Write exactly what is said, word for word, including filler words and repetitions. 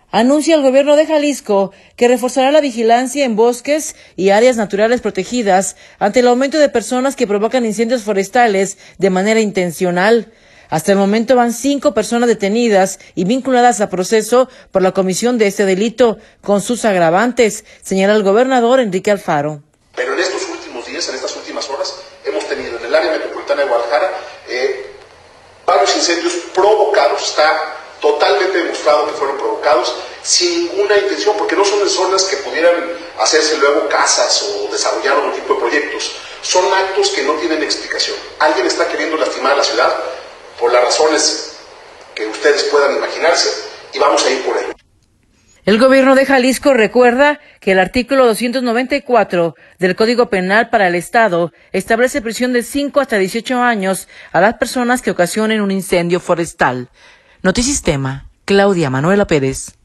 Anuncia el gobierno de Jalisco que reforzará la vigilancia en bosques y áreas naturales protegidas ante el aumento de personas que provocan incendios forestales de manera intencional. Hasta el momento van cinco personas detenidas y vinculadas a proceso por la comisión de este delito, con sus agravantes, señala el gobernador Enrique Alfaro. Pero en estos últimos días, en estas últimas horas, hemos tenido en el área metropolitana de Guadalajara eh, varios incendios provocados. Está totalmente demostrado que fueron provocados sin ninguna intención, porque no son en zonas que pudieran hacerse luego casas o desarrollar otro tipo de proyectos. Son actos que no tienen explicación. Alguien está queriendo lastimar a la ciudad por las razones que ustedes puedan imaginarse y vamos a ir por ello. El gobierno de Jalisco recuerda que el artículo doscientos noventa y cuatro del Código Penal para el Estado establece prisión de cinco hasta dieciocho años a las personas que ocasionen un incendio forestal. Notisistema, Claudia Manuela Pérez.